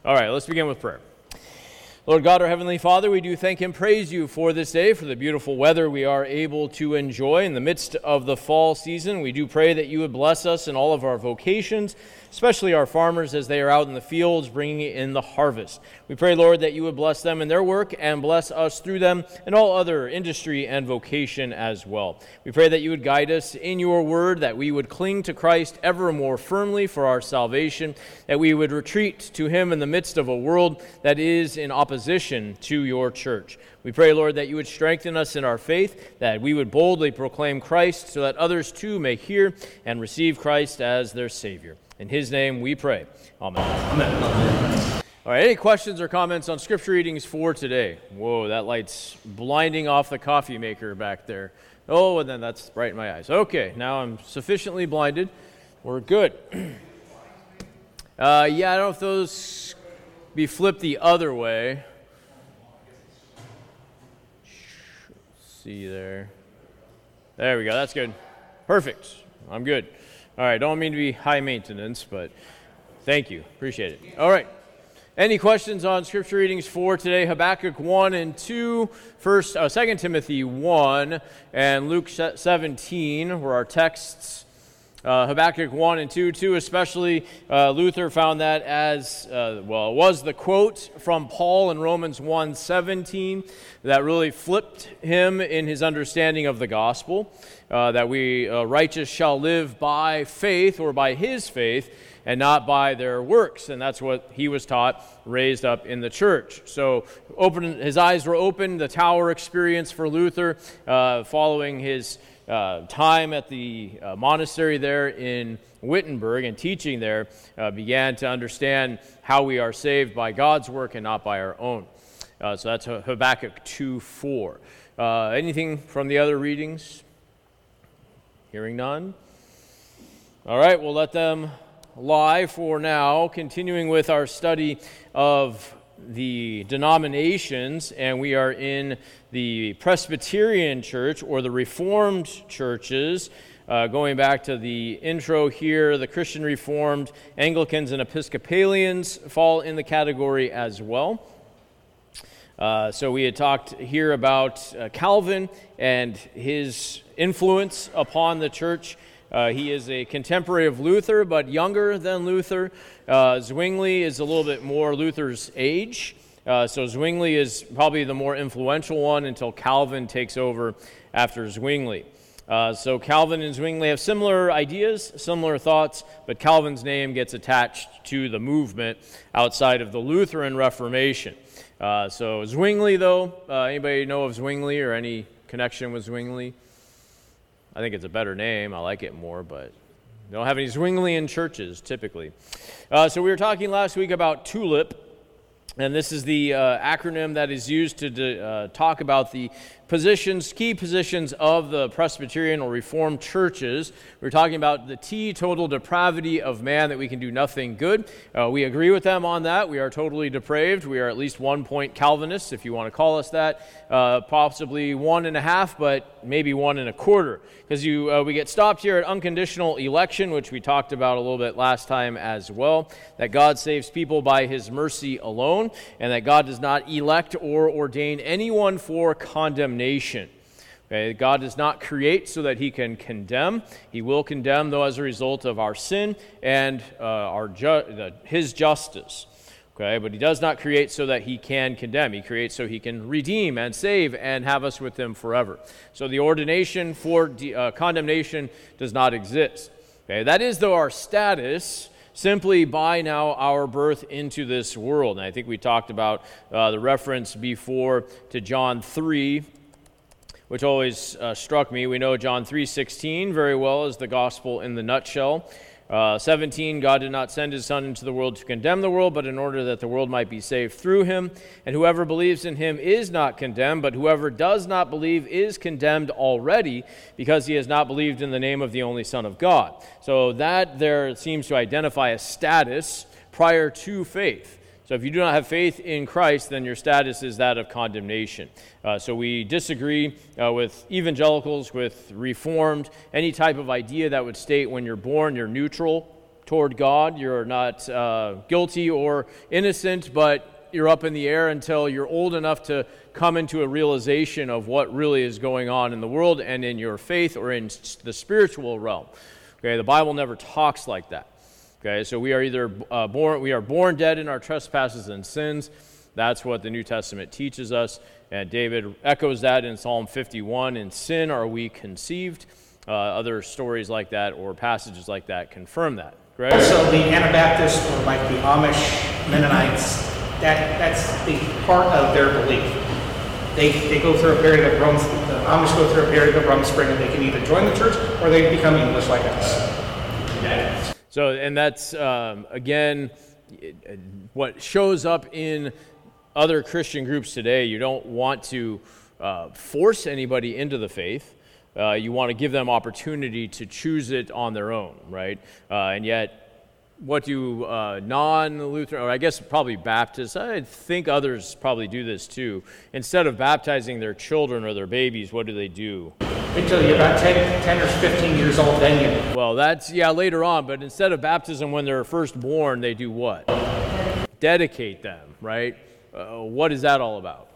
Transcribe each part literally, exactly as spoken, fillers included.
All right, let's begin with prayer. Lord God, our Heavenly Father, we do thank and praise you for this day, for the beautiful weather we are able to enjoy in the midst of the fall season. We do pray that you would bless us in all of our vocations, especially our farmers as they are out in the fields bringing in the harvest. We pray, Lord, that you would bless them in their work and bless us through them and all other industry and vocation as well. We pray that you would guide us in your word, that we would cling to Christ ever more firmly for our salvation, that we would retreat to him in the midst of a world that is in opposition to your church. We pray, Lord, that you would strengthen us in our faith, that we would boldly proclaim Christ so that others too may hear and receive Christ as their Savior. In his name we pray. Amen. Amen. Amen. All right, any questions or comments on scripture readings for today? Whoa, that light's blinding off the coffee maker back there. Oh, and then that's right in my eyes. Okay, now I'm sufficiently blinded. We're good. Uh, yeah, I don't know if those be flipped the other way. See there. There we go. That's good. Perfect. I'm good. All right. Don't mean to be high maintenance, but thank you. Appreciate it. All right. Any questions on scripture readings for today? Habakkuk one and two, first, uh, Second Timothy one, and Luke seventeen were our texts. Uh, Habakkuk one and two, two especially, uh, Luther found that as, uh, well, it was the quote from Paul in Romans one seventeen that really flipped him in his understanding of the gospel, uh, that we uh, righteous shall live by faith or by his faith and not by their works. And that's what he was taught, raised up in the church. So open, his eyes were opened, the tower experience for Luther, uh, following his Uh, time at the uh, monastery there in Wittenberg and teaching there, uh, began to understand how we are saved by God's work and not by our own. Uh, so that's Habakkuk two four. Uh, anything from the other readings? Hearing none? All right, we'll let them lie for now, continuing with our study of the denominations, and we are in the Presbyterian Church or the Reformed churches. Uh, going back to the intro here, the Christian Reformed, Anglicans, and Episcopalians fall in the category as well. Uh, so we had talked here about uh, Calvin and his influence upon the church. Uh, he is a contemporary of Luther, but younger than Luther. Uh, Zwingli is a little bit more Luther's age. Uh, so Zwingli is probably the more influential one until Calvin takes over after Zwingli. Uh, so Calvin and Zwingli have similar ideas, similar thoughts, but Calvin's name gets attached to the movement outside of the Lutheran Reformation. Uh, so Zwingli, though, uh, anybody know of Zwingli or any connection with Zwingli? I think it's a better name. I like it more, but they don't have any Zwinglian churches, typically. Uh, so we were talking last week about TULIP, and this is the uh, acronym that is used to uh, talk about the positions, key positions of the Presbyterian or Reformed churches. We're talking about the teetotal depravity of man, that we can do nothing good. Uh, we agree with them on that. We are totally depraved. We are at least one point Calvinists, if you want to call us that. Uh, possibly one and a half, but maybe one and a quarter. Because you, uh, we get stopped here at unconditional election, which we talked about a little bit last time as well, that God saves people by his mercy alone, and that God does not elect or ordain anyone for condemnation. Okay, God does not create so that he can condemn. He will condemn, though, as a result of our sin and uh, our ju- the, his justice. Okay, but he does not create so that he can condemn. He creates so he can redeem and save and have us with him forever. So the ordination for de- uh, condemnation does not exist. Okay, that is, though, our status simply by now our birth into this world. And I think we talked about uh, the reference before to John three, which always uh, struck me. We know John three sixteen very well as the gospel in the nutshell. Uh, seventeen, God did not send his Son into the world to condemn the world, but in order that the world might be saved through him. And whoever believes in him is not condemned, but whoever does not believe is condemned already, because he has not believed in the name of the only Son of God. So that there seems to identify a status prior to faith. So if you do not have faith in Christ, then your status is that of condemnation. Uh, so we disagree uh, with evangelicals, with Reformed, any type of idea that would state when you're born you're neutral toward God. You're not uh, guilty or innocent, but you're up in the air until you're old enough to come into a realization of what really is going on in the world and in your faith or in the spiritual realm. Okay, the Bible never talks like that. Okay, so we are either uh, born, we are born dead in our trespasses and sins. That's what the New Testament teaches us, and David echoes that in Psalm fifty-one. In sin are we conceived. Uh, other stories like that or passages like that confirm that. Right? Also, the Anabaptists or like the Amish Mennonites, that that's the part of their belief. They they go through a period of rum. The Amish go through a period of rumspring, and they can either join the church or they become English like us. Yeah. So, and that's um, again what shows up in other Christian groups today. You don't want to uh, force anybody into the faith. Uh, you want to give them opportunity to choose it on their own, right? Uh, and yet, what do uh, non-Lutheran, or I guess probably Baptists, I think others probably do this too. Instead of baptizing their children or their babies, what do they do? Until you're about ten, ten or fifteen years old, then you... Well, that's, yeah, later on, but instead of baptism when they're first born, they do what? Dedicate them, right? Uh, what is that all about?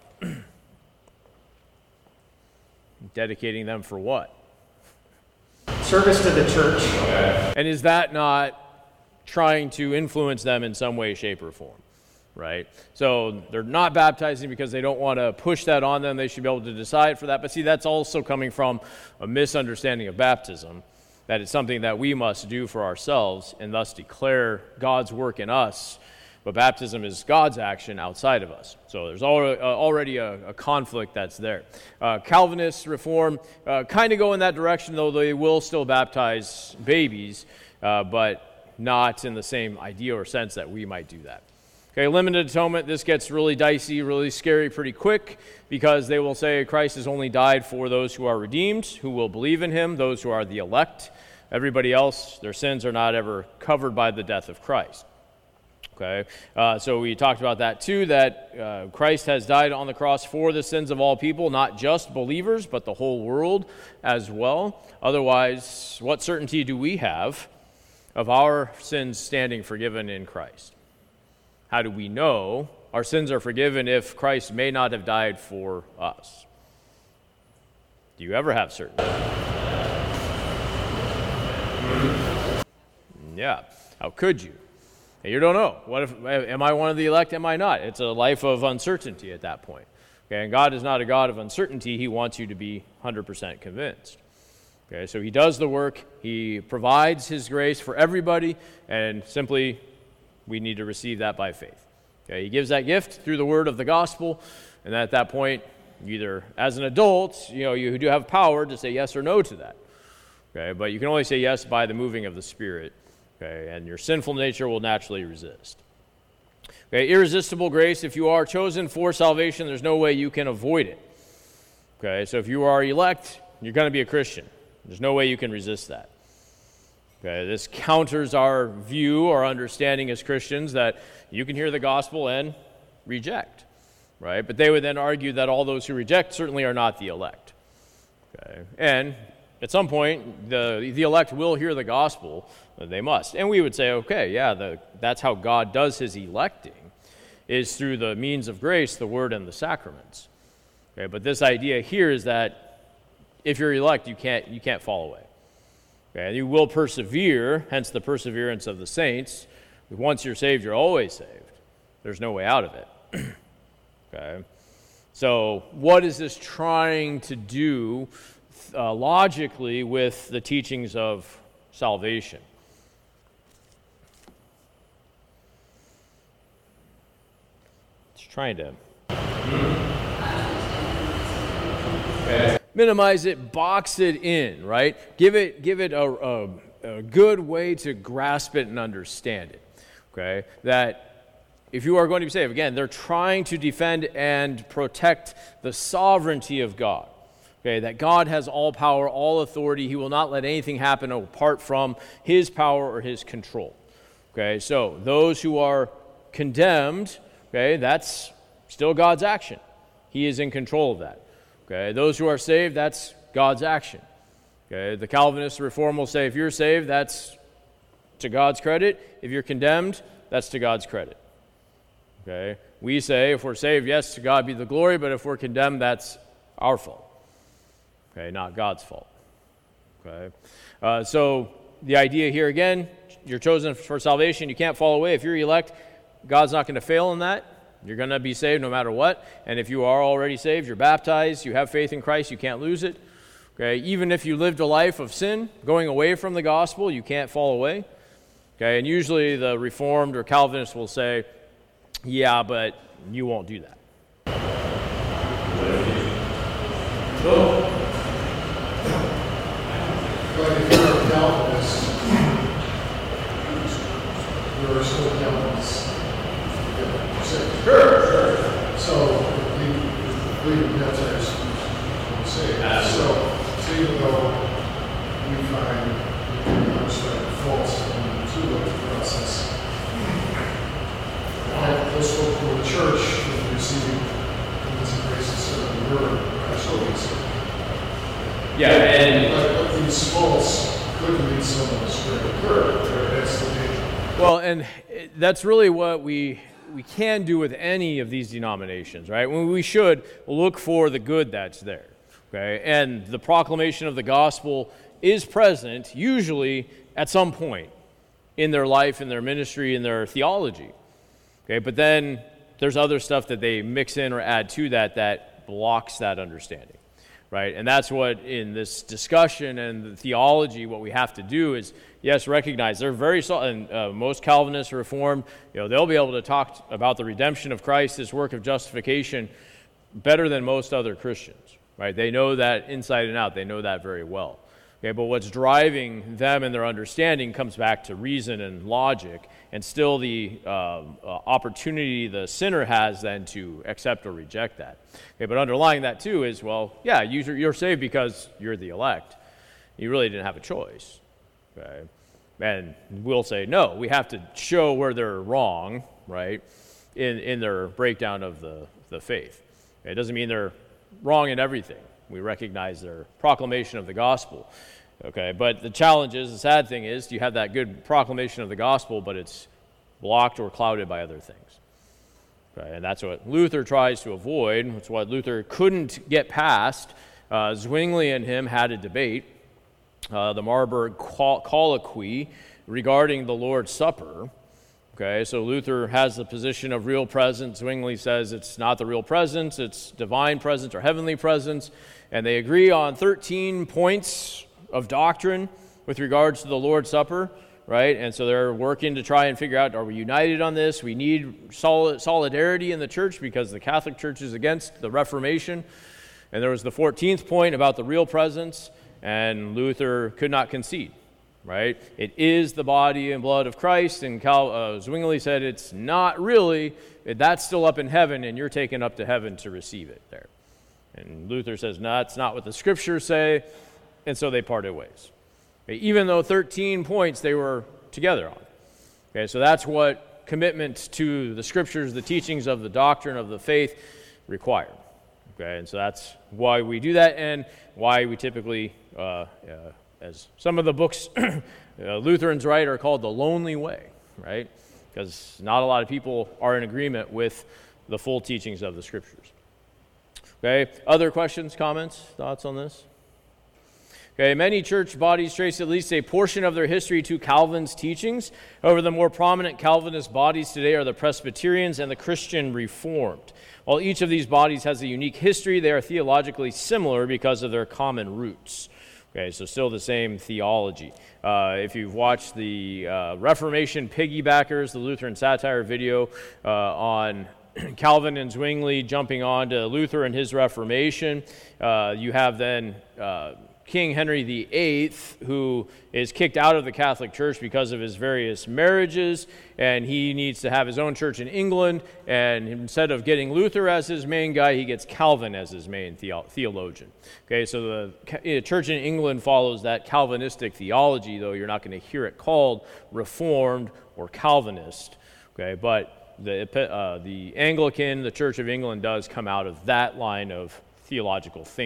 Dedicating them for what? Service to the church. And is that not trying to influence them in some way, shape, or form? Right? So they're not baptizing because they don't want to push that on them. They should be able to decide for that. But see, that's also coming from a misunderstanding of baptism, that it's something that we must do for ourselves and thus declare God's work in us. But baptism is God's action outside of us. So there's already a, a conflict that's there. Uh, Calvinists, Reform, uh, kind of go in that direction, though they will still baptize babies, uh, but not in the same idea or sense that we might do that. Okay, limited atonement, this gets really dicey, really scary pretty quick, because they will say Christ has only died for those who are redeemed, who will believe in him, those who are the elect. Everybody else, their sins are not ever covered by the death of Christ. Okay, uh, so we talked about that too, that uh, Christ has died on the cross for the sins of all people, not just believers, but the whole world as well. Otherwise, what certainty do we have of our sins standing forgiven in Christ? How do we know our sins are forgiven if Christ may not have died for us? Do you ever have certainty? Yeah, how could you? You don't know. What if, am I one of the elect? Am I not? It's a life of uncertainty at that point. Okay, and God is not a God of uncertainty. He wants you to be one hundred percent convinced. Okay, so he does the work. He provides his grace for everybody, and simply we need to receive that by faith. Okay, he gives that gift through the word of the gospel, and at that point, either as an adult, you know, you do have power to say yes or no to that. Okay, but you can only say yes by the moving of the Spirit. Okay, and your sinful nature will naturally resist. Okay, irresistible grace. If you are chosen for salvation, there's no way you can avoid it. Okay, so if you are elect, you're going to be a Christian. There's no way you can resist that. Okay, this counters our view, our understanding as Christians that you can hear the gospel and reject. Right, but they would then argue that all those who reject certainly are not the elect. Okay, and at some point, the the elect will hear the gospel. They must. And we would say, okay, yeah, the, that's how God does his electing, is through the means of grace, the word and the sacraments. Okay, but this idea here is that if you're elect, you can't you can't fall away. Okay, and you will persevere, hence the perseverance of the saints. Once you're saved, you're always saved. There's no way out of it. Okay, so what is this trying to do uh, logically with the teachings of salvation? Trying to minimize it, box it in, right? Give it, give it a, a, a good way to grasp it and understand it. Okay, that if you are going to be saved, again, they're trying to defend and protect the sovereignty of God. Okay, that God has all power, all authority. He will not let anything happen apart from his power or his control. Okay, so those who are condemned, okay, that's still God's action. He is in control of that. Okay, those who are saved, that's God's action. Okay, the Calvinist Reform will say if you're saved, that's to God's credit. If you're condemned, that's to God's credit. Okay? We say if we're saved, yes, to God be the glory, but if we're condemned, that's our fault. Okay, not God's fault. Okay? Uh, so the idea here again, you're chosen for salvation. You can't fall away. If you're elect, God's not going to fail in that. You're going to be saved no matter what. And if you are already saved, you're baptized, you have faith in Christ, you can't lose it. Okay? Even if you lived a life of sin, going away from the gospel, you can't fall away. Okay? And usually the Reformed or Calvinists will say, yeah, but you won't do that. So, but if you're a Calvinist, you're still Calvinist. Sure, sure. So, the leading Baptist will say, so, so even though we find unexpected faults in the two-way process, I just spoke to a church with receiving the grace of the word, I still be saved. Yeah, and But, but these faults could lead someone astray. That's the danger. well, and that's really what we we can do with any of these denominations, right? When we should look for the good that's there, okay? And the proclamation of the gospel is present usually at some point in their life, in their ministry, in their theology, okay? But then there's other stuff that they mix in or add to that that blocks that understanding. Right, and that's what in this discussion and the theology, what we have to do is, yes, recognize they're very solid, and uh, most Calvinists, Reformed, you know, they'll be able to talk about the redemption of Christ, this work of justification, better than most other Christians. Right, they know that inside and out. They know that very well. Okay, but what's driving them and their understanding comes back to reason and logic, and still the uh, uh, opportunity the sinner has then to accept or reject that. Okay, but underlying that too is, well, yeah, you're, you're saved because you're the elect. You really didn't have a choice. Okay, and we'll say no. We have to show where they're wrong, right, in in their breakdown of the the faith. Okay, it doesn't mean they're wrong in everything. We recognize their proclamation of the gospel. Okay, but the challenge is, the sad thing is, you have that good proclamation of the gospel, but it's blocked or clouded by other things. Okay, and that's what Luther tries to avoid. It's what Luther couldn't get past. Uh, Zwingli and him had a debate, uh, the Marburg Colloquy, regarding the Lord's Supper. Okay, so Luther has the position of real presence. Zwingli says it's not the real presence, it's divine presence or heavenly presence. And they agree on thirteen points of doctrine with regards to the Lord's Supper, right? And so they're working to try and figure out, are we united on this? We need solid solidarity in the church because the Catholic Church is against the Reformation. And there was the fourteenth point about the real presence, and Luther could not concede. Right? It is the body and blood of Christ, and Cal, uh, Zwingli said it's not really, that's still up in heaven, and you're taken up to heaven to receive it there. And Luther says, no, that's not what the scriptures say, and so they parted ways. Okay, even though thirteen points they were together on. Okay, so that's what commitment to the scriptures, the teachings of the doctrine of the faith require. Okay, and so that's why we do that, and why we typically, uh, uh, as some of the books uh, Lutherans write are called the lonely way, right? Because not a lot of people are in agreement with the full teachings of the scriptures. Okay, other questions, comments, thoughts on this? Okay, many church bodies trace at least a portion of their history to Calvin's teachings. However, the more prominent Calvinist bodies today are the Presbyterians and the Christian Reformed. While each of these bodies has a unique history, they are theologically similar because of their common roots. Okay, so still the same theology. Uh, if you've watched the uh, Reformation Piggybackers, the Lutheran satire video uh, on Calvin and Zwingli jumping on to Luther and his Reformation, uh, you have then uh, King Henry the Eighth, who is kicked out of the Catholic Church because of his various marriages, and he needs to have his own church in England, and instead of getting Luther as his main guy, he gets Calvin as his main theo- theologian. Okay, so the church in England follows that Calvinistic theology, though you're not going to hear it called Reformed or Calvinist. Okay, but the, uh, the Anglican, the Church of England, does come out of that line of theological thinking.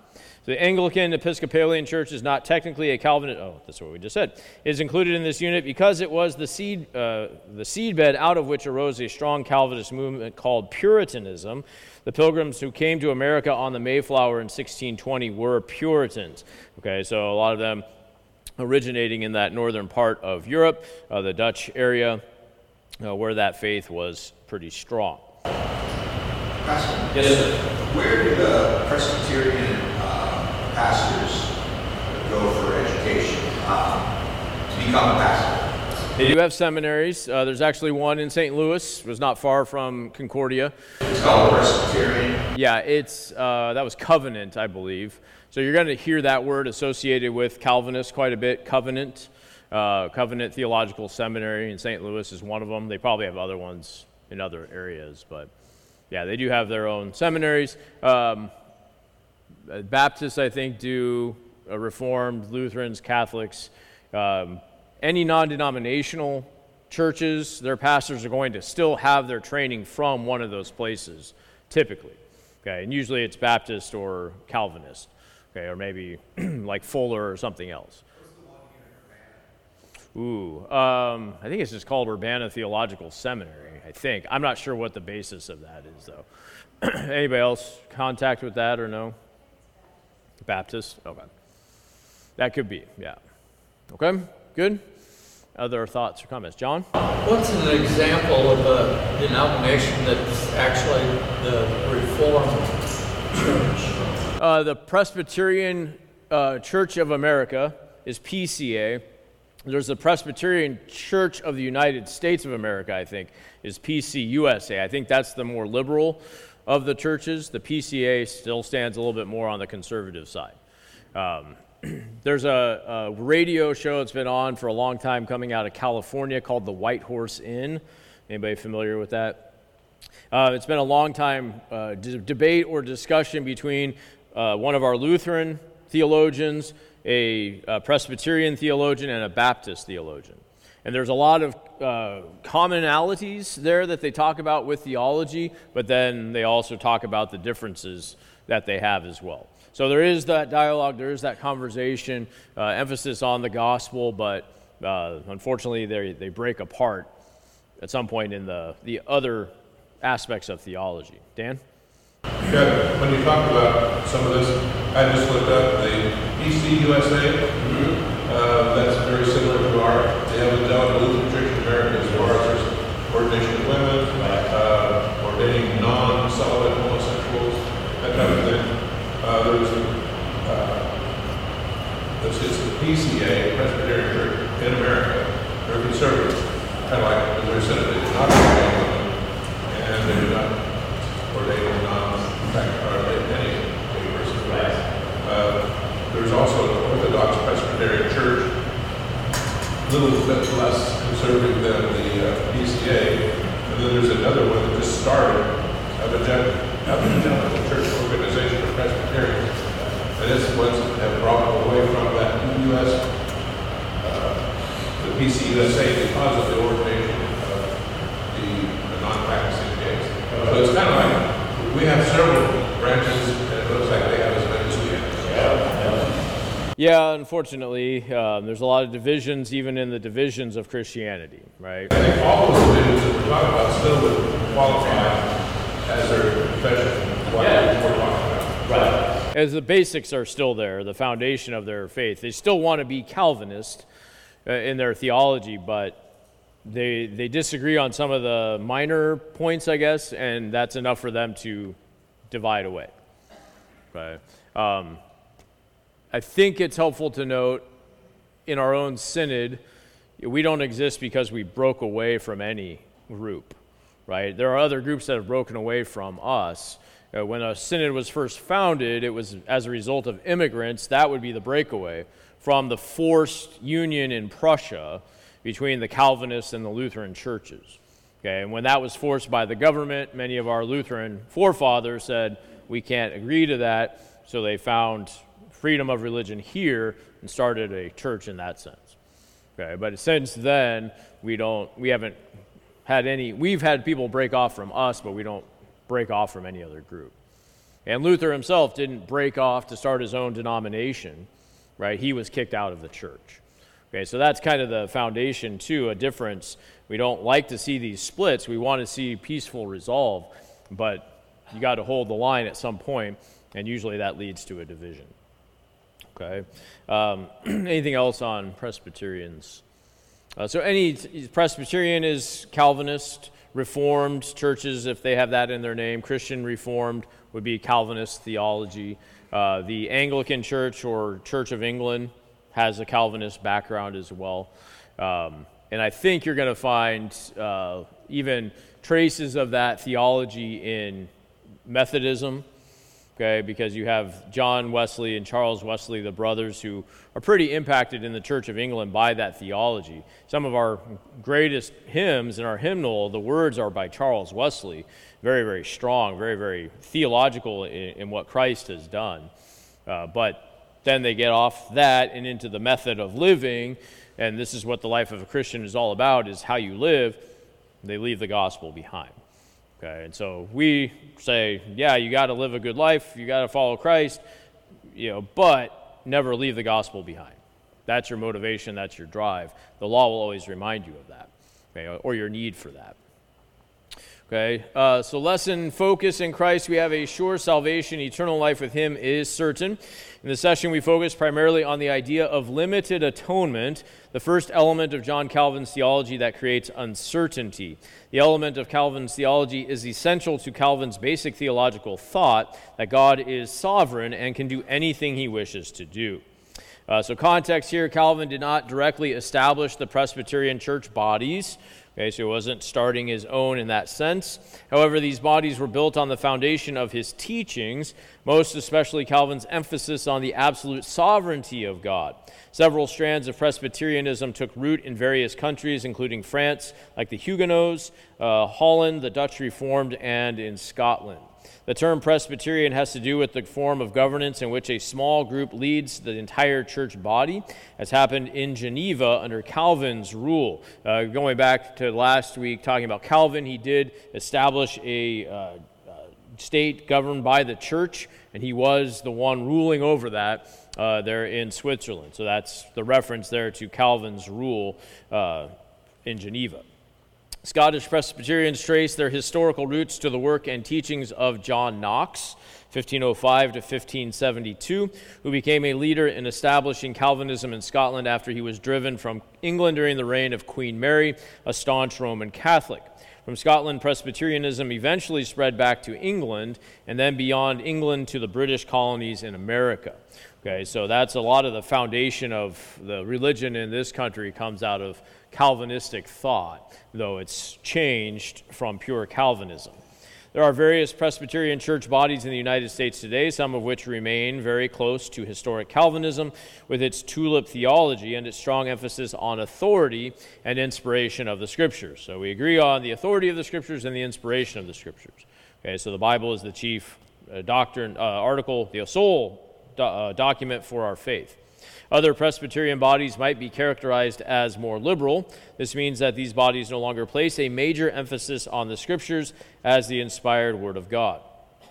The Anglican Episcopalian Church is not technically a Calvinist. Oh, that's what we just said. It is included in this unit because it was the seed, uh, the seedbed out of which arose a strong Calvinist movement called Puritanism. The Pilgrims who came to America on the Mayflower in sixteen twenty were Puritans. Okay, so a lot of them originating in that northern part of Europe, uh, the Dutch area, uh, where that faith was pretty strong. Pastor, yes, sir. Where do the Presbyterian uh, pastors go for education uh, to become a pastor? They do have seminaries. Uh, there's actually one in Saint Louis. It was not far from Concordia. It's called Presbyterian? Yeah, it's uh, that was Covenant, I believe. So you're going to hear that word associated with Calvinists quite a bit, Covenant. Uh, Covenant Theological Seminary in Saint Louis is one of them. They probably have other ones in other areas, but yeah, they do have their own seminaries. Um, Baptists, I think, do uh, Reformed, Lutherans, Catholics. Um, any non-denominational churches, their pastors are going to still have their training from one of those places, typically. Okay, and usually it's Baptist or Calvinist, okay, or maybe like Fuller or something else. Ooh, um, I think it's just called Urbana Theological Seminary, I think. I'm not sure what the basis of that is, though. Anybody else contact with that or no? Baptist? Okay. That could be, yeah. Okay, good. Other thoughts or comments? John? What's an example of a denomination that's actually the Reformed Church? Uh, the Presbyterian uh, Church of America is P C A. There's the Presbyterian Church of the United States of America, I think, is P C U S A. I think that's the more liberal of the churches. The P C A still stands a little bit more on the conservative side. Um, there's a, a radio show that's been on for a long time coming out of California called the White Horse Inn. Anybody familiar with that? Uh, it's been a long time uh, d- debate or discussion between uh, one of our Lutheran theologians, a, a Presbyterian theologian, and a Baptist theologian. And there's a lot of uh, commonalities there that they talk about with theology, but then they also talk about the differences that they have as well. So there is that dialogue, there is that conversation, uh, emphasis on the gospel, but uh, unfortunately they they break apart at some point in the, the other aspects of theology. Dan? Yeah, when you talk about some of this, I just looked up the P C U S A. Mm-hmm. Uh, that's very similar to our, they have a Dell Lutheran Church in America as far as there's ordination of women, uh, ordaining non-celibate homosexuals, that type of thing. Uh, there's a, uh, it's, it's the P C A, Presbyterian Church in America. They're conservative, kind of like, as I said, they do not ordain women, and they do not ordain non, in fact, ordain any gay person. Uh, there's also the Orthodox Presbyterian Church, a little bit less conservative than the uh, P C A, and then there's another one that just started, Evangelical Church Organization of Presbyterians, and this ones have brought away from that U S, uh, the P C U S A, because of the ordination of the, the non-practicing gays. So it's kind of like, we have several branches, and it looks like they have as many as we have. Yeah, unfortunately, um, there's a lot of divisions, even in the divisions of Christianity, right? I think all those divisions that we're talking about still would qualify as their confession, what yeah. we're talking about. Right. As the basics are still there, the foundation of their faith, they still want to be Calvinist uh, in their theology, but they they disagree on some of the minor points, I guess, and that's enough for them to divide away. Right. Um, I think it's helpful to note in our own synod, we don't exist because we broke away from any group, right? There are other groups that have broken away from us. Uh, when a synod was first founded, it was as a result of immigrants. That would be the breakaway from the forced union in Prussia between the Calvinists and the Lutheran churches. Okay, and when that was forced by the government, many of our Lutheran forefathers said, we can't agree to that, so they found freedom of religion here and started a church in that sense. Okay, but since then, we don't, we haven't had any, we've had people break off from us, but we don't break off from any other group. And Luther himself didn't break off to start his own denomination, right? He was kicked out of the church. Okay, so that's kind of the foundation, too, a difference. We don't like to see these splits. We want to see peaceful resolve, but you got to hold the line at some point, and usually that leads to a division. Okay. Um, anything else on Presbyterians? Uh, so any Presbyterian is Calvinist. Reformed churches, if they have that in their name, Christian Reformed would be Calvinist theology. Uh, the Anglican Church or Church of England has a Calvinist background as well. Um, and I think you're going to find uh, even traces of that theology in Methodism, okay, because you have John Wesley and Charles Wesley, the brothers, who are pretty impacted in the Church of England by that theology. Some of our greatest hymns in our hymnal, the words are by Charles Wesley, very, very strong, very, very theological in, in what Christ has done. Uh, but then they get off that and into the method of living, and this is what the life of a Christian is all about, is how you live. They leave the gospel behind. Okay, and so we say, yeah, you got to live a good life, you got to follow Christ, you know, but never leave the gospel behind. That's your motivation, that's your drive. The law will always remind you of that, okay, or your need for that. Okay, uh, so lesson focus in Christ. We have a sure salvation, eternal life with Him is certain. In this session, we focus primarily on the idea of limited atonement, the first element of John Calvin's theology that creates uncertainty. The element of Calvin's theology is essential to Calvin's basic theological thought that God is sovereign and can do anything He wishes to do. Uh, so context here, Calvin did not directly establish the Presbyterian church bodies. Okay, so he wasn't starting his own in that sense. However, these bodies were built on the foundation of his teachings, most especially Calvin's emphasis on the absolute sovereignty of God. Several strands of Presbyterianism took root in various countries, including France, like the Huguenots, uh, Holland, the Dutch Reformed, and in Scotland. The term Presbyterian has to do with the form of governance in which a small group leads the entire church body, as happened in Geneva under Calvin's rule. Uh, going back to last week, talking about Calvin, he did establish a uh, uh, state governed by the church, and he was the one ruling over that uh, there in Switzerland. So that's the reference there to Calvin's rule uh, in Geneva. Scottish Presbyterians trace their historical roots to the work and teachings of John Knox, fifteen oh five to fifteen seventy-two, who became a leader in establishing Calvinism in Scotland after he was driven from England during the reign of Queen Mary, a staunch Roman Catholic. From Scotland, Presbyterianism eventually spread back to England, and then beyond England to the British colonies in America. Okay, so that's a lot of the foundation of the religion in this country comes out of Calvinistic thought, though it's changed from pure Calvinism. There are various Presbyterian church bodies in the United States today, some of which remain very close to historic Calvinism with its tulip theology and its strong emphasis on authority and inspiration of the Scriptures. So we agree on the authority of the Scriptures and the inspiration of the Scriptures. Okay, so the Bible is the chief uh, doctrine, uh, article, the sole do- uh, document for our faith. Other Presbyterian bodies might be characterized as more liberal. This means that these bodies no longer place a major emphasis on the Scriptures as the inspired Word of God.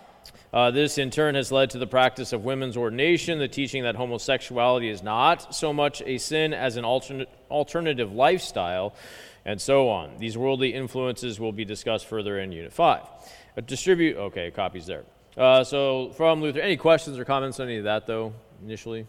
Uh, this, in turn, has led to the practice of women's ordination, the teaching that homosexuality is not so much a sin as an alternate, alternative lifestyle, and so on. These worldly influences will be discussed further in Unit five. Uh, distribute, okay, copies there. Uh, so from Luther, any questions or comments on any of that, though, initially?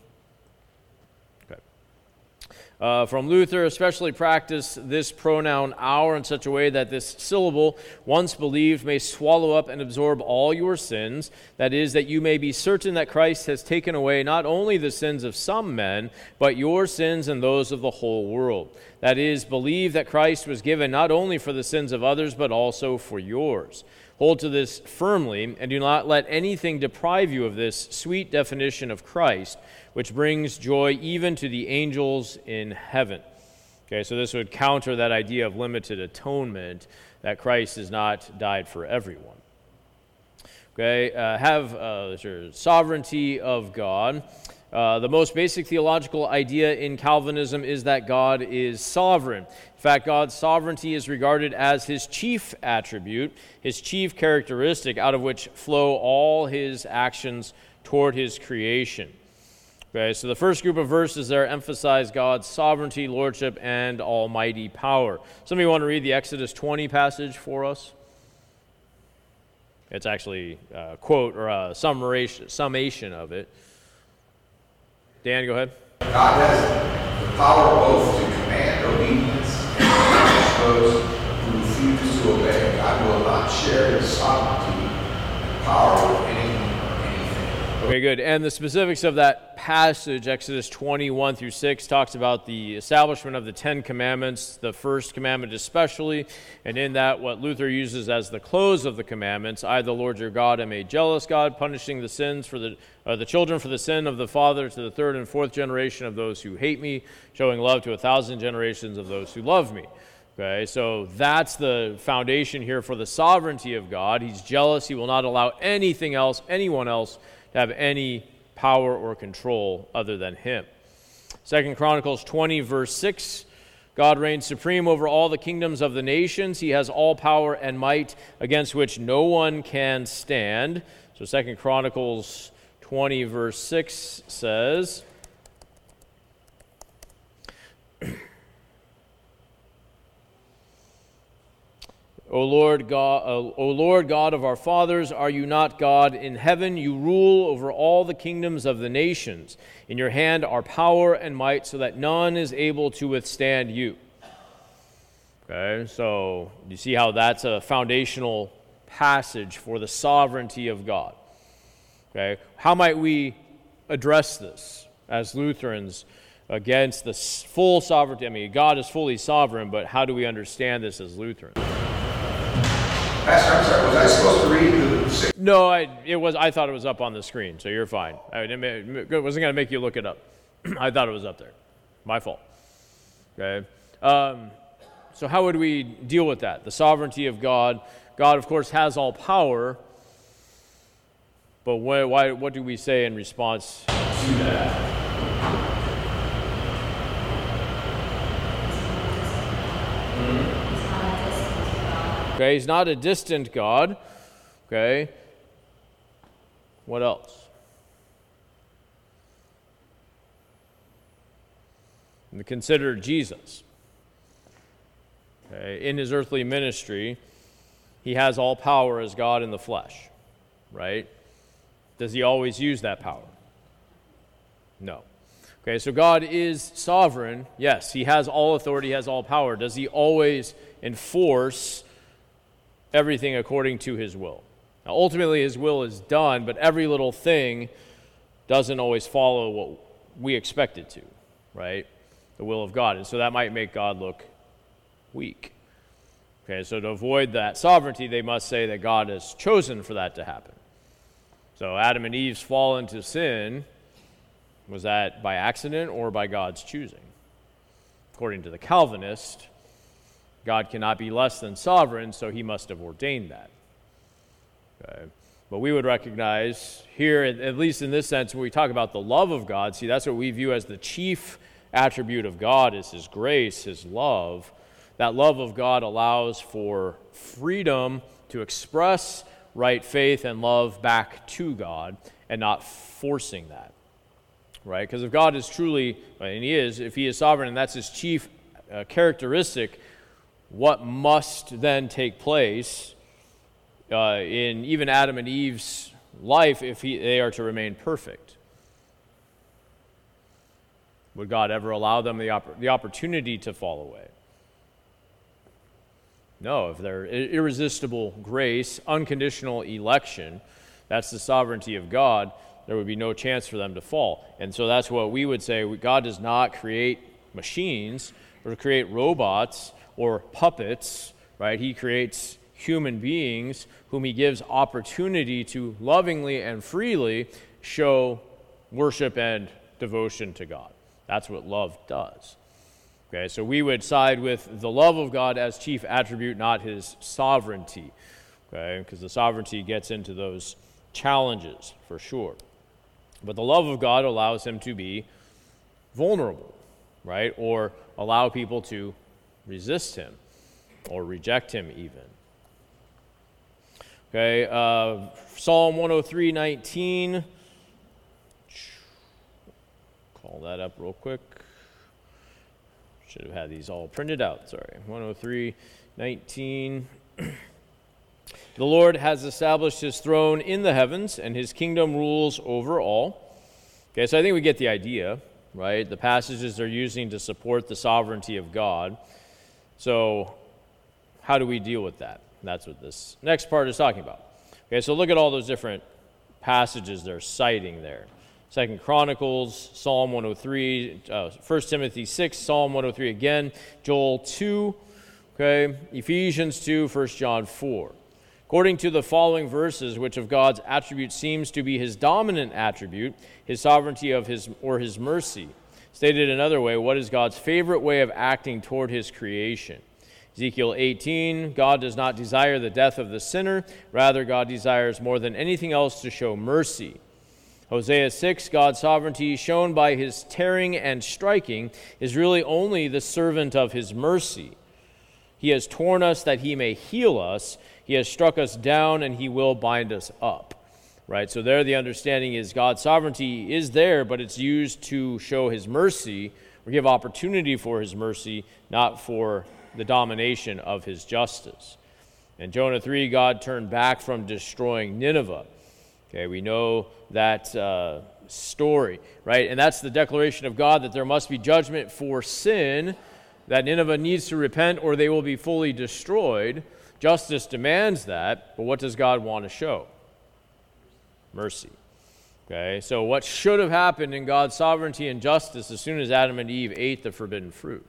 Uh, from Luther, especially practice this pronoun our in such a way that this syllable, once believed, may swallow up and absorb all your sins. That is, that you may be certain that Christ has taken away not only the sins of some men, but your sins and those of the whole world. That is, believe that Christ was given not only for the sins of others, but also for yours. Hold to this firmly, and do not let anything deprive you of this sweet definition of Christ, which brings joy even to the angels in heaven. Okay, so this would counter that idea of limited atonement, that Christ has not died for everyone. Okay, uh, have uh, sovereignty of God. Uh, the most basic theological idea in Calvinism is that God is sovereign. In fact, God's sovereignty is regarded as his chief attribute, his chief characteristic, out of which flow all his actions toward his creation. Okay, so the first group of verses there emphasize God's sovereignty, lordship, and almighty power. Somebody want to read the Exodus twenty passage for us? It's actually a quote or a summation, summation of it. Dan, go ahead. God has the power both to command obedience and to punish those who refuse to obey. God will not share his sovereignty and power with anyone or anything. Okay, good. And the specifics of that passage, Exodus twenty-one through six, talks about the establishment of the Ten Commandments, the first commandment especially, and in that what Luther uses as the close of the commandments, I, the Lord your God, am a jealous God, punishing the sins for the uh, the children for the sin of the father to the third and fourth generation of those who hate me, showing love to a thousand generations of those who love me. Okay, so that's the foundation here for the sovereignty of God. He's jealous. He will not allow anything else, anyone else, to have any power or control other than him. Second Chronicles twenty, verse six, God reigns supreme over all the kingdoms of the nations. He has all power and might against which no one can stand. So Second Chronicles twenty, verse six says, O Lord God, uh, O Lord God of our fathers, are you not God in heaven? You rule over all the kingdoms of the nations. In your hand are power and might, so that none is able to withstand you. Okay, so you see how that's a foundational passage for the sovereignty of God. Okay, how might we address this as Lutherans against the full sovereignty? I mean, God is fully sovereign, but how do we understand this as Lutherans? Pastor, I'm sorry, was I supposed to read the six? No, I, it was. I thought it was up on the screen, so you're fine. I wasn't going to make you look it up. I thought it was up there. My fault. Okay. Um, so how would we deal with that? The sovereignty of God. God, of course, has all power. But what, why, what do we say in response to that? Okay, he's not a distant God. Okay. What else? And consider Jesus. Okay. In his earthly ministry, he has all power as God in the flesh, right? Does he always use that power? No. Okay, so God is sovereign. Yes, he has all authority, he has all power. Does he always enforce everything according to his will? Now, ultimately, his will is done, but every little thing doesn't always follow what we expect it to, right? The will of God. And so that might make God look weak. Okay, so to avoid that sovereignty, they must say that God has chosen for that to happen. So Adam and Eve's fall into sin, was that by accident or by God's choosing? According to the Calvinist, God cannot be less than sovereign, so he must have ordained that. Okay. But we would recognize here, at least in this sense, when we talk about the love of God, see, that's what we view as the chief attribute of God is his grace, his love. That love of God allows for freedom to express right faith and love back to God and not forcing that, right? Because if God is truly, and he is, if he is sovereign and that's his chief uh, characteristic, what must then take place uh, in even Adam and Eve's life if he, they are to remain perfect? Would God ever allow them the, opp- the opportunity to fall away? No, if they're irresistible grace, unconditional election, that's the sovereignty of God, there would be no chance for them to fall. And so that's what we would say. God does not create machines or create robots or puppets, right? He creates human beings whom he gives opportunity to lovingly and freely show worship and devotion to God. That's what love does. Okay, so we would side with the love of God as chief attribute, not his sovereignty. Okay, because the sovereignty gets into those challenges for sure. But the love of God allows him to be vulnerable, right? Or allow people to resist him or reject him even. Okay, uh, Psalm one oh three nineteen. Call that up real quick. Should have had these all printed out, sorry. one oh three nineteen. The Lord has established his throne in the heavens, and his kingdom rules over all. Okay, so I think we get the idea, right? The passages they're using to support the sovereignty of God. So how do we deal with that? That's what this next part is talking about. Okay, so look at all those different passages they're citing there. Second Chronicles, Psalm one oh three, uh, First Timothy six, Psalm one oh three again, Joel two, okay, Ephesians two, First John four. According to the following verses, which of God's attribute seems to be his dominant attribute, his sovereignty of his or his mercy. Stated another way, what is God's favorite way of acting toward his creation? Ezekiel eighteen, God does not desire the death of the sinner, rather God desires more than anything else to show mercy. Hosea six, God's sovereignty shown by his tearing and striking is really only the servant of his mercy. He has torn us that he may heal us. He has struck us down and he will bind us up. Right? So there the understanding is God's sovereignty is there, but it's used to show his mercy or give opportunity for his mercy, not for the domination of his justice. In Jonah three, God turned back from destroying Nineveh. Okay, we know that uh, story, right? And that's the declaration of God that there must be judgment for sin, that Nineveh needs to repent or they will be fully destroyed. Justice demands that, but what does God want to show? Mercy. Okay, so what should have happened in God's sovereignty and justice as soon as Adam and Eve ate the forbidden fruit?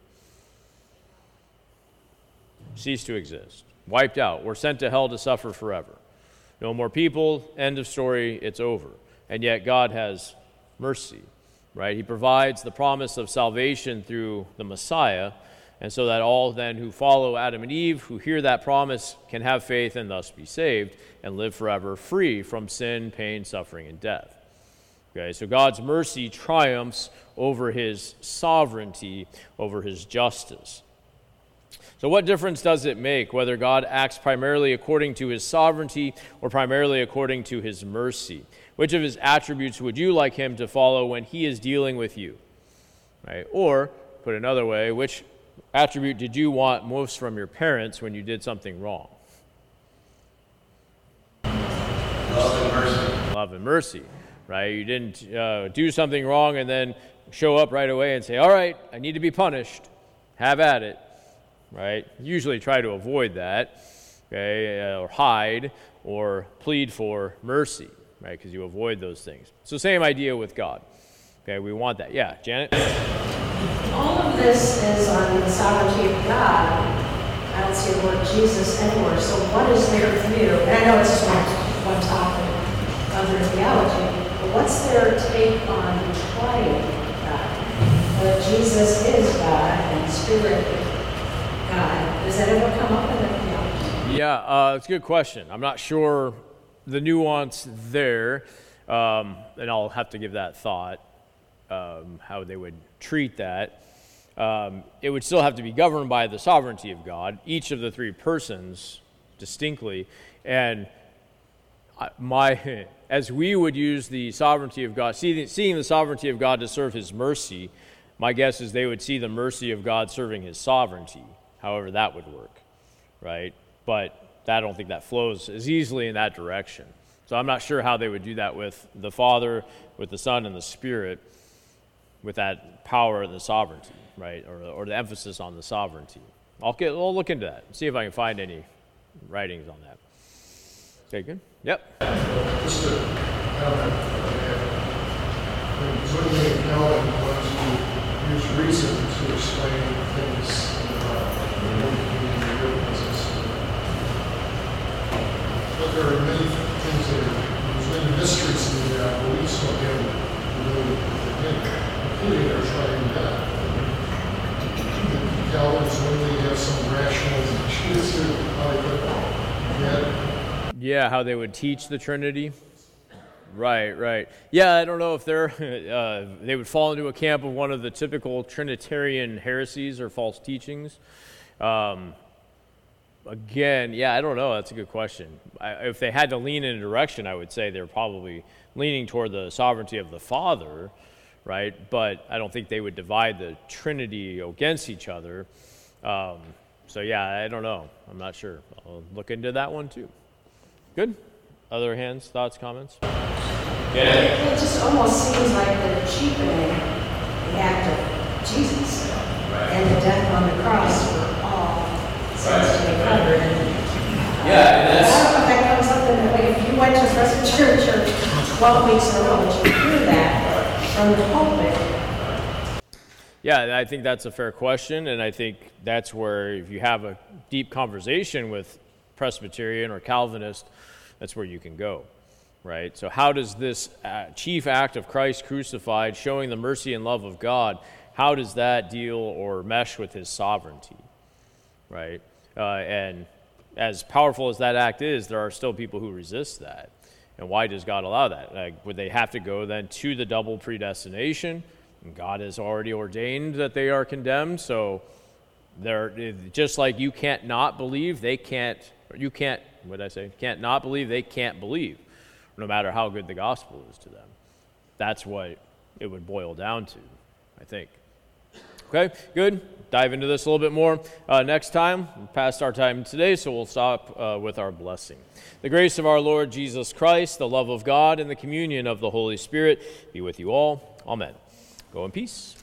Ceased to exist. Wiped out. We're sent to hell to suffer forever. No more people, end of story, it's over. And yet God has mercy, right? He provides the promise of salvation through the Messiah, and so that all then who follow Adam and Eve, who hear that promise, can have faith and thus be saved and live forever free from sin, pain, suffering, and death. Okay, so God's mercy triumphs over his sovereignty, over his justice. So what difference does it make whether God acts primarily according to his sovereignty or primarily according to his mercy? Which of his attributes would you like him to follow when he is dealing with you? Right? Or, put another way, which attribute did you want most from your parents when you did something wrong? Love and mercy. Love and mercy, right? You didn't uh, do something wrong and then show up right away and say, all right, I need to be punished. Have at it, right? Usually try to avoid that, okay, uh, or hide or plead for mercy, right? Because you avoid those things. So same idea with God. Okay, we want that. Yeah, Janet? All of this is on the sovereignty of God. I don't see the word Jesus anywhere. So what is their view? And I know it's just one, one topic under theology, but what's their take on the triune God? That Jesus is God and Spirit God. Does that ever come up in the theology? Yeah, uh, it's a good question. I'm not sure the nuance there, um, and I'll have to give that thought, um, how they would treat that. Um, it would still have to be governed by the sovereignty of God, each of the three persons distinctly. And my, as we would use the sovereignty of God, see, seeing the sovereignty of God to serve his mercy, my guess is they would see the mercy of God serving his sovereignty, however that would work, right? But I don't think that flows as easily in that direction. So I'm not sure how they would do that with the Father, with the Son, and the Spirit, with that power and the sovereignty, right? Or, or the emphasis on the sovereignty. I'll get, I'll look into that and see if I can find any writings on that. Okay, good? Yep. Just a comment. When Zwingli and Calvin want to use reason to explain things in the Bible, but there are many things that are, there's many mysteries in the uh, beliefs of him really begin, including their triune God. Calvin, Zwingli have some rational issues to how they put it. Yeah, how they would teach the Trinity. Right, right. Yeah, I don't know if they're uh, they would fall into a camp of one of the typical Trinitarian heresies or false teachings. Um, again, yeah, I don't know. That's a good question. I, if they had to lean in a direction, I would say they're probably leaning toward the sovereignty of the Father, right? But I don't think they would divide the Trinity against each other. Um, so yeah, I don't know. I'm not sure. I'll look into that one too. Good. Other hands, thoughts, comments? It just almost seems like they're cheapening the act of Jesus and the death on the cross for all sins to be covered. And, uh, Yeah, and that's- I don't know if that comes up in, like, if you went to Presbyterian Church twelve weeks in a row, would you hear that from the pulpit? Yeah, I think that's a fair question, and I think that's where if you have a deep conversation with Presbyterian or Calvinist, that's where you can go, right? So how does this uh, chief act of Christ crucified, showing the mercy and love of God, how does that deal or mesh with his sovereignty, right? Uh, and as powerful as that act is, there are still people who resist that. And why does God allow that? Like, would they have to go then to the double predestination? And God has already ordained that they are condemned, so they're just like you can't not believe, they can't, or you can't, what did I say? Can't not believe, they can't believe, no matter how good the gospel is to them. That's what it would boil down to, I think. Okay, good. Dive into this a little bit more uh, next time. We're past our time today, so we'll stop uh, with our blessing. The grace of our Lord Jesus Christ, the love of God, and the communion of the Holy Spirit be with you all. Amen. Go in peace.